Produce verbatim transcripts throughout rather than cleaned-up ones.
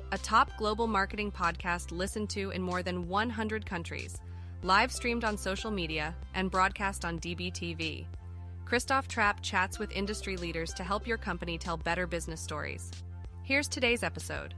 a top global marketing podcast listened to in more than one hundred countries, live streamed on social media, and broadcast on D B T V. Christoph Trapp chats with industry leaders to help your company tell better business stories. Here's today's episode.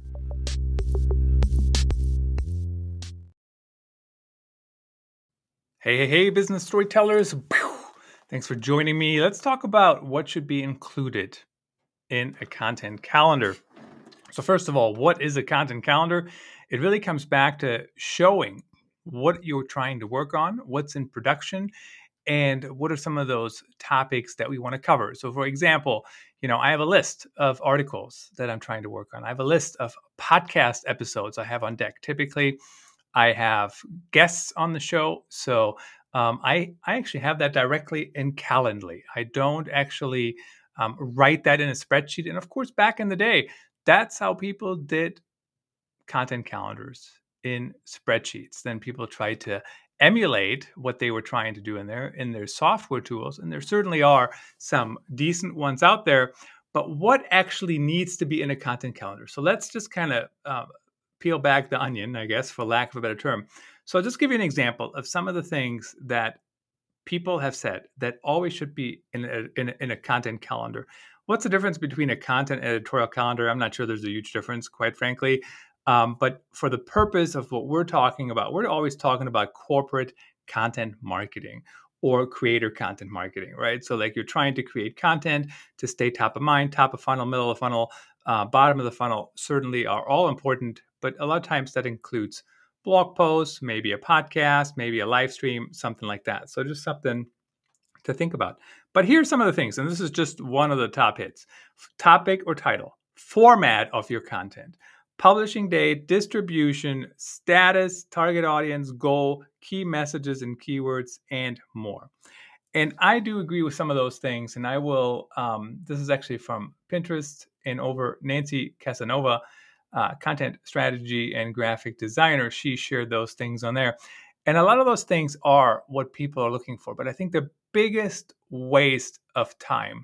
Hey, hey, hey, business storytellers. Thanks for joining me. Let's talk about what should be included in a content calendar. So first of all, what is a content calendar? It really comes back to showing what you're trying to work on, what's in production, and what are some of those topics that we want to cover. So for example, you know, I have a list of articles that I'm trying to work on. I have a list of podcast episodes I have on deck. Typically, I have guests on the show. So um, I, I actually have that directly in Calendly. I don't actually um, write that in a spreadsheet. And of course, back in the day, that's how people did content calendars, in spreadsheets. Then people tried to emulate what they were trying to do in their in their software tools. And there certainly are some decent ones out there. But what actually needs to be in a content calendar? So let's just kind of uh, peel back the onion, I guess, for lack of a better term. So I'll just give you an example of some of the things that people have said that always should be in a, in a, in a content calendar. What's the difference between a content editorial calendar? I'm not sure there's a huge difference, quite frankly. Um, but for the purpose of what we're talking about, we're always talking about corporate content marketing or creator content marketing, right? So like you're trying to create content to stay top of mind, top of funnel, middle of funnel, uh, bottom of the funnel certainly are all important. But a lot of times that includes blog posts, maybe a podcast, maybe a live stream, something like that. So just something to think about. But here's some of the things, and this is just one of the top hits. Topic or title, format of your content, publishing date, distribution, status, target audience, goal, key messages and keywords, and more. And I do agree with some of those things. And I will, um, this is actually from Pinterest and over Nancy Casanova, uh, content strategy and graphic designer. She shared those things on there. And a lot of those things are what people are looking for. But I think the biggest waste of time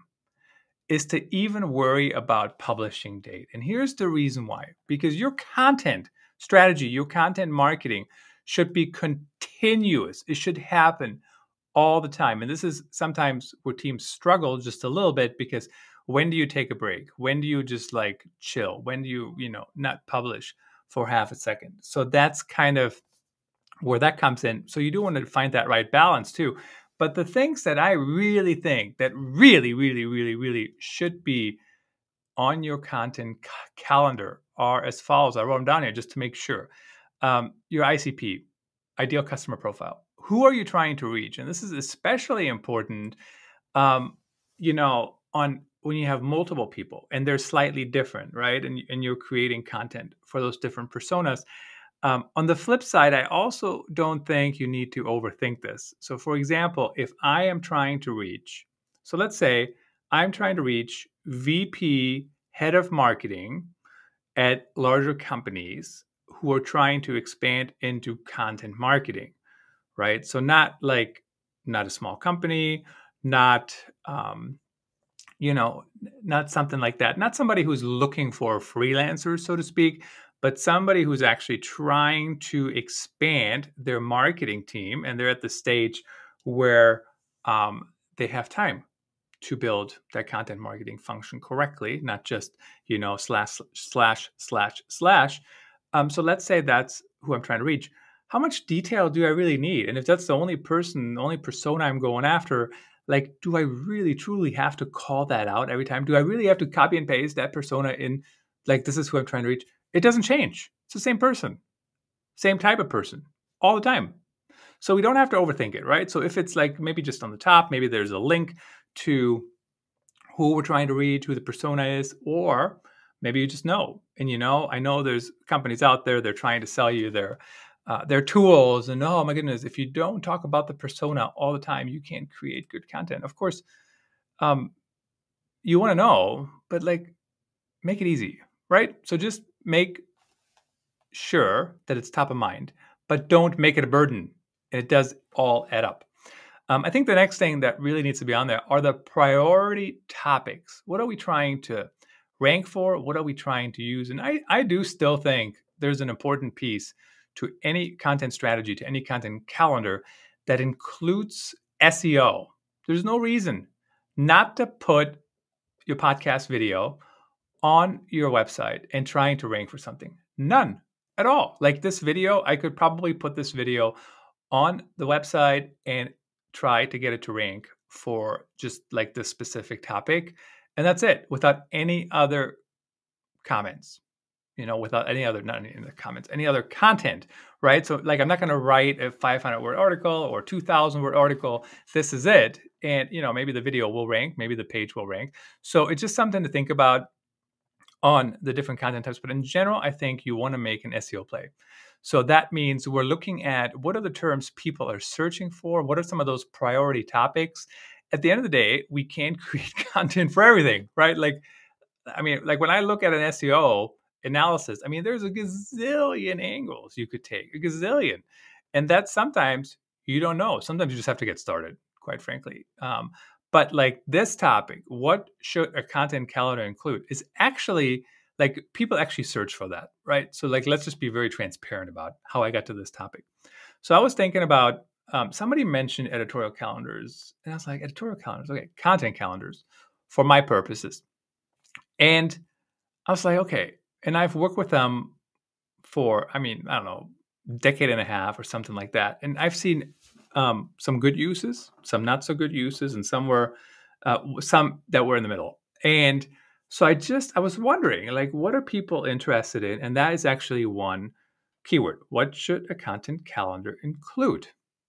is to even worry about publishing date. And here's the reason why. Because your content strategy, your content marketing should be continuous. It should happen all the time. And this is sometimes where teams struggle just a little bit, because when do you take a break? When do you just like chill? When do you, you know, not publish for half a second? So that's kind of where that comes in. So you do want to find that right balance too. But the things that I really think that really, really, really, really should be on your content c- calendar are as follows. I wrote them down here just to make sure. Um, your I C P, ideal customer profile. Who are you trying to reach? And this is especially important, um, you know, on when you have multiple people and they're slightly different, right? And, and you're creating content for those different personas. Um, on the flip side, I also don't think you need to overthink this. So for example, if I am trying to reach, so let's say I'm trying to reach V P, head of marketing at larger companies who are trying to expand into content marketing, right? So not like, not a small company, not, um, you know, not something like that. Not somebody who's looking for a freelancer, so to speak, but somebody who's actually trying to expand their marketing team, and they're at the stage where um, they have time to build that content marketing function correctly, not just, you know, slash, slash, slash, slash. Um, so let's say that's who I'm trying to reach. How much detail do I really need? And if that's the only person, the only persona I'm going after, like, do I really truly have to call that out every time? Do I really have to copy and paste that persona in, like, this is who I'm trying to reach? It doesn't change. It's the same person, same type of person all the time. So we don't have to overthink it, right? So if it's like maybe just on the top, maybe there's a link to who we're trying to reach, who the persona is, or maybe you just know. And you know, I know there's companies out there, they're trying to sell you their uh, their tools. And oh my goodness, if you don't talk about the persona all the time, you can't create good content. Of course, um, you want to know, but like, make it easy, right? So just make sure that it's top of mind, but don't make it a burden. And it does all add up. Um, I think the next thing that really needs to be on there are the priority topics. What are we trying to rank for? What are we trying to use? And I, I do still think there's an important piece to any content strategy, to any content calendar that includes S E O. There's no reason not to put your podcast video on your website and trying to rank for something. None at all. Like this video, I could probably put this video on the website and try to get it to rank for just like this specific topic. And that's it, without any other comments, you know, without any other, not any other comments, any other content, right? So like, I'm not going to write a five hundred word article or two thousand word article. This is it. And, you know, maybe the video will rank, maybe the page will rank. So it's just something to think about on the different content types. But in general, I think you want to make an S E O play. So that means we're looking at what are the terms people are searching for? What are some of those priority topics? At the end of the day, we can't create content for everything, right? Like, I mean, like when I look at an S E O analysis, I mean, there's a gazillion angles you could take, a gazillion. And that sometimes you don't know. Sometimes you just have to get started, quite frankly. Um, but like this topic, what should a content calendar include, is actually like people actually search for that, right? So like, let's just be very transparent about how I got to this topic. So I was thinking about, um, somebody mentioned editorial calendars, and I was like, editorial calendars, okay, content calendars for my purposes. And I was like, okay, and I've worked with them for, I mean, I don't know, decade and a half or something like that. And I've seen um, some good uses, some not so good uses, and some were, uh, some that were in the middle. And so I just, I was wondering, like, what are people interested in? And that is actually one keyword. What should a content calendar include?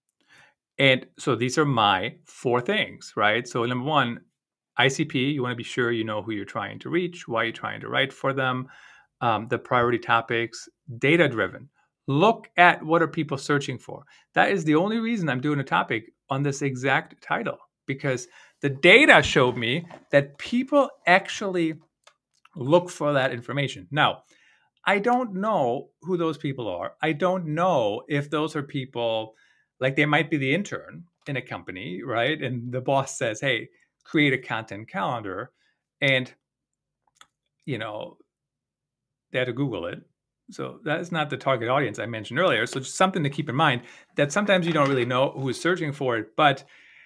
And so these are my four things, right? So number one, I C P, you want to be sure you know who you're trying to reach, why you're trying to write for them, um, the priority topics, data-driven. Look at what are people searching for. That is the only reason I'm doing a topic on this exact title, because the data showed me that people actually look for that information. Now, I don't know who those people are. I don't know if those are people, like they might be the intern in a company, right? And the boss says, hey, create a content calendar, and, you know, they had to Google it. So that is not the target audience I mentioned earlier. So just something to keep in mind, that sometimes you don't really know who is searching for it, but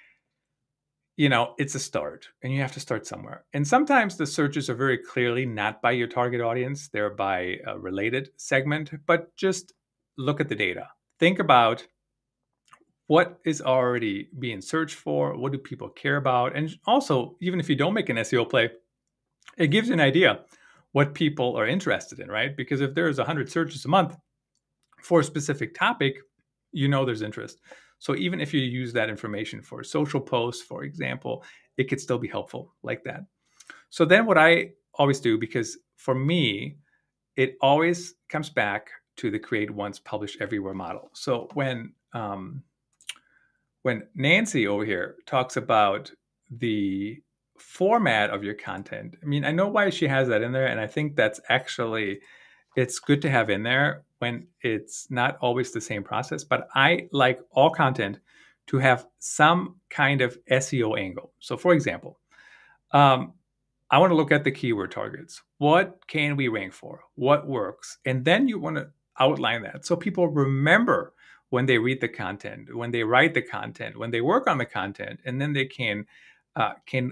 you know, it's a start, and you have to start somewhere. And sometimes the searches are very clearly not by your target audience. They're by a related segment, but just look at the data. Think about what is already being searched for. What do people care about? And also, even if you don't make an S E O play, it gives you an idea what people are interested in, right? Because if there's one hundred searches a month for a specific topic, you know there's interest. So even if you use that information for social posts, for example, it could still be helpful like that. So then what I always do, because for me, it always comes back to the create once, publish everywhere model. So when um, when Nancy over here talks about the format of your content, I mean, I know why she has that in there. And I think that's actually, it's good to have in there when it's not always the same process. But I like all content to have some kind of S E O angle. So for example, um, I want to look at the keyword targets. What can we rank for? What works? And then you want to outline that so people remember when they read the content, when they write the content, when they work on the content, and then they can uh, can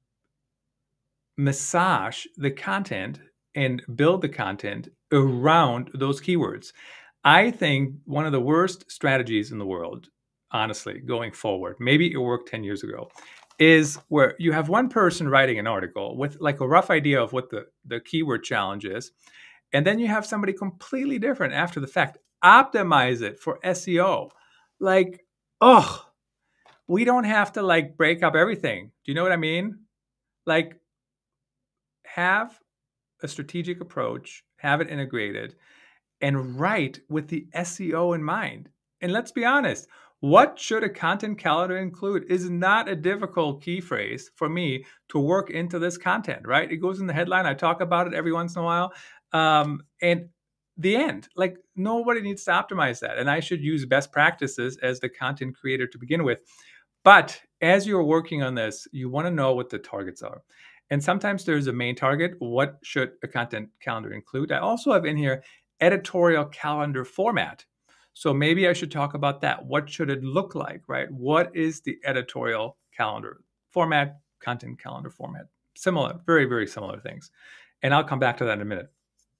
massage the content and build the content around those keywords. I think one of the worst strategies in the world, honestly, going forward, maybe it worked ten years ago, is where you have one person writing an article with like a rough idea of what the, the keyword challenge is, and then you have somebody completely different after the fact. Optimize it for S E O. Like, oh, we don't have to like break up everything. Do you know what I mean? Like, have a strategic approach, have it integrated, and write with the S E O in mind. And let's be honest, what should a content calendar include is not a difficult key phrase for me to work into this content, right? It goes in the headline. I talk about it every once in a while. Um, and the end, like nobody needs to optimize that. And I should use best practices as the content creator to begin with. But as you're working on this, you want to know what the targets are. And sometimes there's a main target. What should a content calendar include? I also have in here editorial calendar format. So maybe I should talk about that. What should it look like, right? What is the editorial calendar format, content calendar format? Similar, very, very similar things. And I'll come back to that in a minute.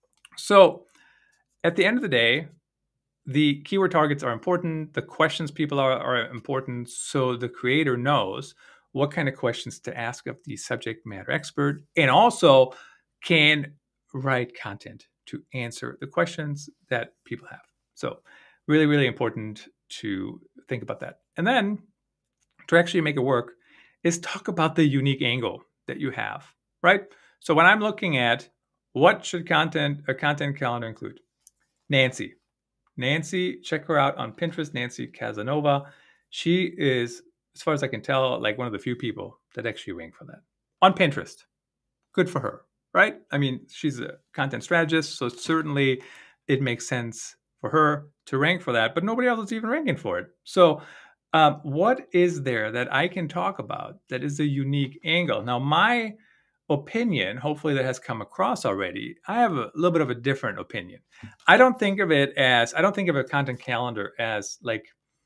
So at the end of the day, the keyword targets are important. The questions people are, are important. So the creator knows what kind of questions to ask of the subject matter expert, and also can write content to answer the questions that people have. So really, really important to think about that. And then to actually make it work is talk about the unique angle that you have, right? So when I'm looking at what should content a content calendar include, Nancy. Nancy, check her out on Pinterest, Nancy Casanova. She is, as far as I can tell, like one of the few people that actually rank for that on Pinterest. Good for her, right? I mean, she's a content strategist, so certainly it makes sense for her to rank for that, but nobody else is even ranking for it. So um, what is there that I can talk about that is a unique angle? Now, my opinion, hopefully that has come across already, I have a little bit of a different opinion. I don't think of it as, I don't think of a content calendar as like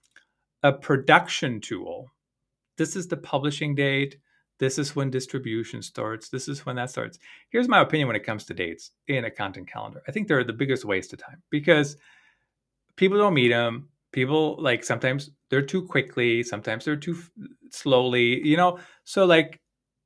a production tool. This is the publishing date. This is when distribution starts. This is when that starts. Here's my opinion when it comes to dates in a content calendar. I think they're the biggest waste of time because people don't meet them. People like sometimes they're too quickly. Sometimes they're too slowly, you know? So like,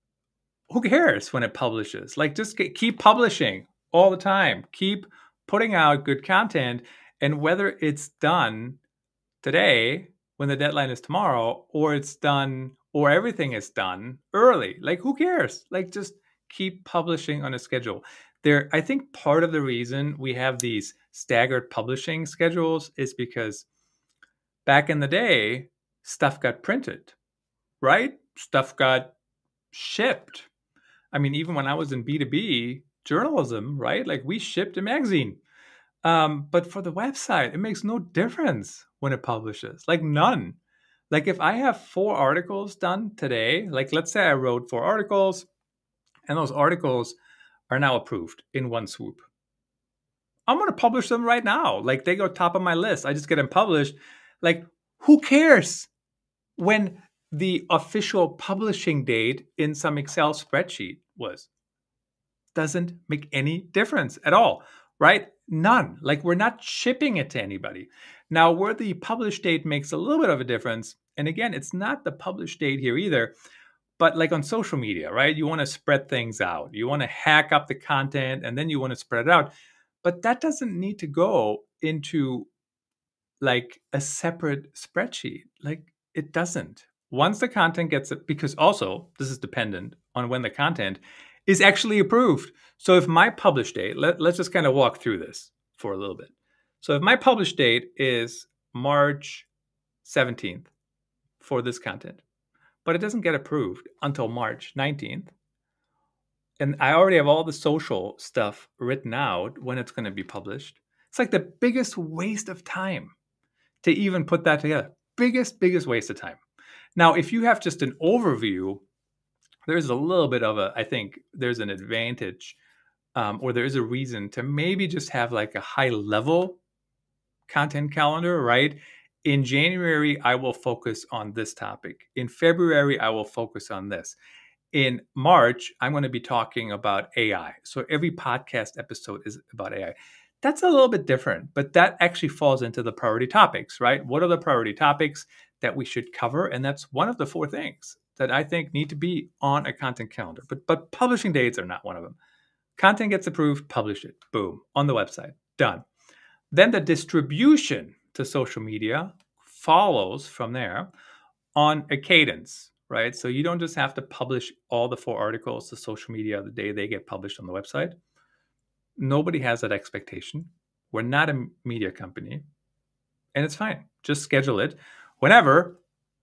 who cares when it publishes? Like just get, keep publishing all the time. Keep putting out good content. And whether it's done today when the deadline is tomorrow, or it's done, or everything is done early, like who cares? Like just keep publishing on a schedule. There, I think part of the reason we have these staggered publishing schedules is because back in the day, stuff got printed, right? Stuff got shipped. I mean, even when I was in B two B journalism, right? Like we shipped a magazine. Um, but for the website, it makes no difference when it publishes, like none. Like if I have four articles done today, like let's say I wrote four articles and those articles are now approved in one swoop. I'm going to publish them right now. Like they go top of my list. I just get them published. Like who cares when the official publishing date in some Excel spreadsheet was? Doesn't make any difference at all, right? None. Like we're not shipping it to anybody. Now, where the publish date makes a little bit of a difference, and again, it's not the publish date here either, but like on social media, right? You want to spread things out. You want to hack up the content and then you want to spread it out. But that doesn't need to go into like a separate spreadsheet. Like it doesn't. Once the content gets it, because also this is dependent on when the content is actually approved. So if my publish date, let, let's just kind of walk through this for a little bit. So if my publish date is March seventeenth for this content, but it doesn't get approved until March nineteenth, and I already have all the social stuff written out when it's going to be published, it's like the biggest waste of time to even put that together. Biggest, biggest waste of time. Now, if you have just an overview, there's a little bit of a, I think there's an advantage um, or there is a reason to maybe just have like a high level content calendar, right? In January, I will focus on this topic. In February, I will focus on this. In March, I'm going to be talking about A I. So every podcast episode is about A I. That's a little bit different, but that actually falls into the priority topics, right? What are the priority topics that we should cover? And that's one of the four things that I think need to be on a content calendar. But, but publishing dates are not one of them. Content gets approved, publish it, boom, on the website, done. Then the distribution to social media follows from there on a cadence, right? So you don't just have to publish all the four articles to social media the day they get published on the website. Nobody has that expectation. We're not a media company, and it's fine. Just schedule it whenever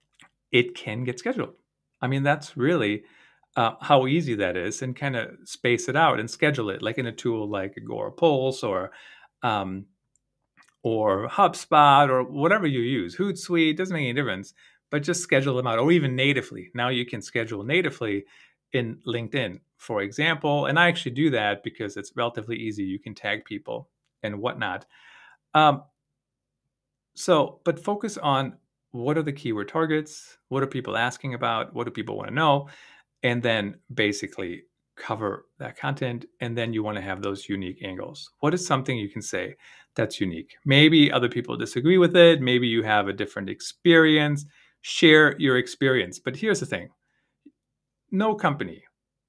it can get scheduled. I mean, that's really uh, how easy that is, and kind of space it out and schedule it like in a tool like Agorapulse or um, or HubSpot or whatever you use. Hootsuite, doesn't make any difference, but just schedule them out, or even natively. Now you can schedule natively in LinkedIn, for example. And I actually do that because it's relatively easy. You can tag people and whatnot. Um, so, but focus on what are the keyword targets? What are people asking about? What do people want to know? And then basically cover that content. And then you want to have those unique angles. What is something you can say that's unique? Maybe other people disagree with it. Maybe you have a different experience. Share your experience. But here's the thing. No company,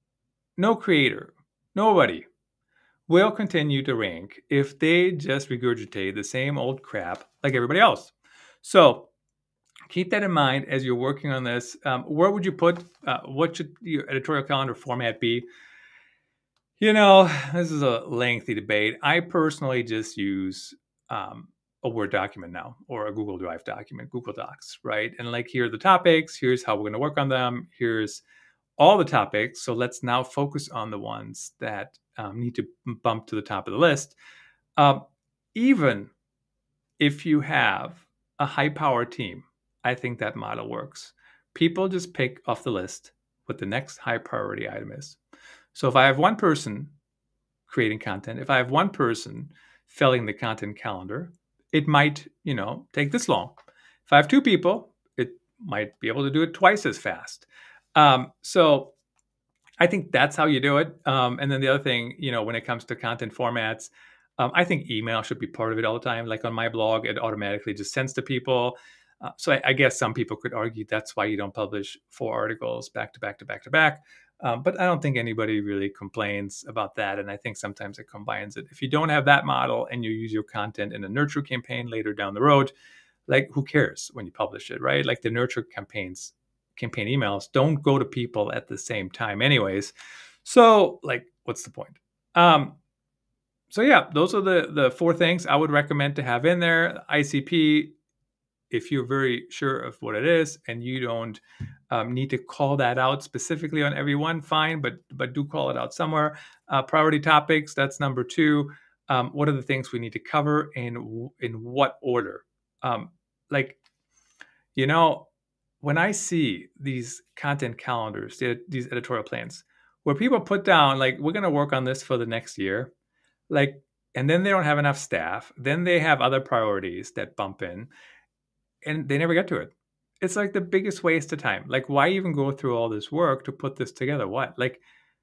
no creator, nobody will continue to rank if they just regurgitate the same old crap like everybody else. So keep that in mind as you're working on this. Um, where would you put, uh, what should your editorial calendar format be? You know, this is a lengthy debate. I personally just use um, a Word document now, or a Google Drive document, Google Docs, right? And like, here are the topics. Here's how we're going to work on them. Here's all the topics. So let's now focus on the ones that um, need to bump to the top of the list. Um, even if you have a high-power team, I think that model works. People just pick off the list what the next high priority item is. So if I have one person creating content, if I have one person filling the content calendar, it might, you know, take this long. If I have two people, it might be able to do it twice as fast. Um, so I think that's how you do it. Um, and then the other thing, you know, when it comes to content formats, um, I think email should be part of it all the time. Like on my blog, it automatically just sends to people. Uh, so I, I guess some people could argue that's why you don't publish four articles back to back to back to back. Um, but I don't think anybody really complains about that. And I think sometimes it combines it. If you don't have that model and you use your content in a nurture campaign later down the road, like, who cares when you publish it, right? Like, the nurture campaigns, campaign emails don't go to people at the same time anyways. So like, what's the point? Um, so yeah, those are the, the four things I would recommend to have in there. I C P, if you're very sure of what it is and you don't um, need to call that out specifically on everyone, fine, but but do call it out somewhere. Uh, priority topics, that's number two. Um, what are the things we need to cover and in what order? Um, like, you know, when I see these content calendars, these editorial plans, where people put down, like, we're going to work on this for the next year, like, and then they don't have enough staff, then they have other priorities that bump in, and they never get to it. It's like the biggest waste of time. Like, why even go through all this work to put this together? What? Like,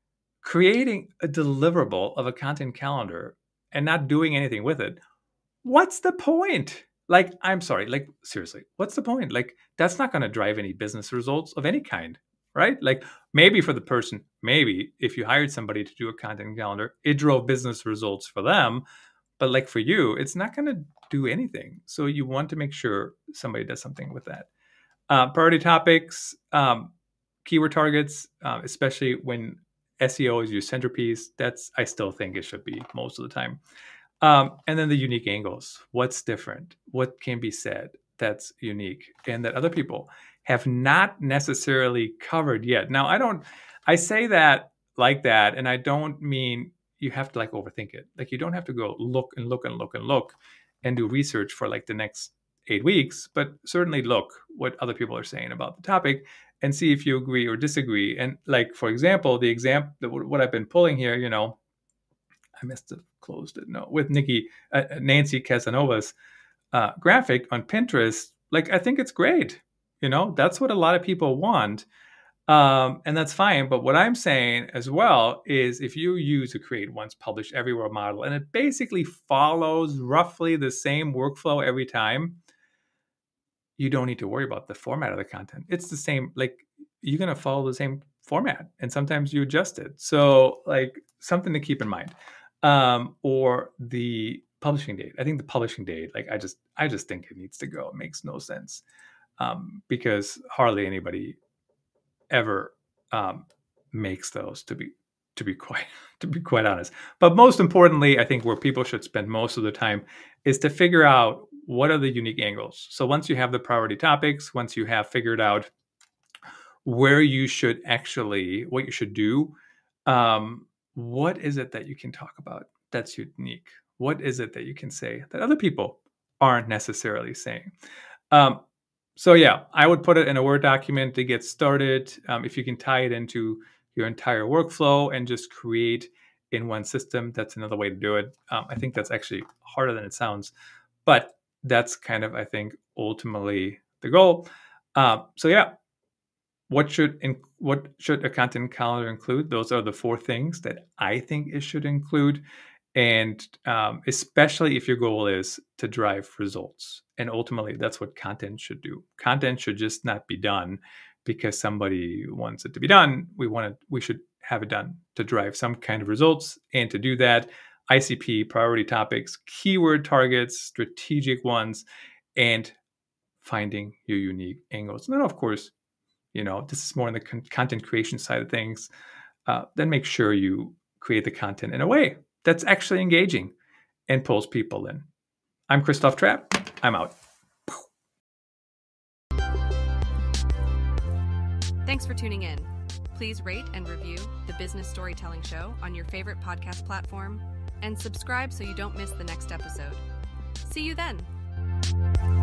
creating a deliverable of a content calendar and not doing anything with it. What's the point? Like, I'm sorry, like, seriously, what's the point? Like, that's not going to drive any business results of any kind, right? Like, maybe for the person, maybe if you hired somebody to do a content calendar, it drove business results for them. But like, for you, it's not going to do anything. So you want to make sure somebody does something with that. Uh, priority topics, um, keyword targets, uh, especially when S E O is your centerpiece, that's, I still think it should be most of the time. Um, and then the unique angles. What's different? What can be said that's unique and that other people have not necessarily covered yet? Now, I don't, I say that like that, and I don't mean you have to like overthink it. Like, you don't have to go look and look and look and look and do research for like the next eight weeks, but certainly look what other people are saying about the topic and see if you agree or disagree. And like, for example, the example, what I've been pulling here, you know, I must have closed it. No, with Nikki, uh, Nancy Casanova's uh, graphic on Pinterest. Like, I think it's great. You know, that's what a lot of people want. Um, and that's fine. But what I'm saying as well is, if you use a create once, publish everywhere model, and it basically follows roughly the same workflow every time, you don't need to worry about the format of the content. It's the same. Like, you're going to follow the same format, and sometimes you adjust it. So like, something to keep in mind. Um, or the publishing date. I think the publishing date, like, I just, I just think it needs to go. It makes no sense. Um, because hardly anybody ever um, makes those, to be to be quite to be quite honest. But most importantly, I think where people should spend most of the time is to figure out what are the unique angles. So once you have the priority topics, once you have figured out where you should actually, what you should do, um, what is it that you can talk about that's unique? What is it that you can say that other people aren't necessarily saying? Um, So yeah, I would put it in a Word document to get started. Um, if you can tie it into your entire workflow and just create in one system. That's another way to do it. Um, I think that's actually harder than it sounds, but that's kind of, I think, ultimately the goal. Uh, so yeah, what should in, what should a content calendar include? Those are the four things that I think it should include. And um, especially if your goal is to drive results. And ultimately, that's what content should do. Content should just not be done because somebody wants it to be done. We want it, we should have it done to drive some kind of results. And to do that, I C P, priority topics, keyword targets, strategic ones, and finding your unique angles. And then, of course, you know, this is more on the con- content creation side of things. Uh, then make sure you create the content in a way that's actually engaging and pulls people in. I'm Christoph Trapp. I'm out. Thanks for tuning in. Please rate and review the Business Storytelling Show on your favorite podcast platform and subscribe so you don't miss the next episode. See you then.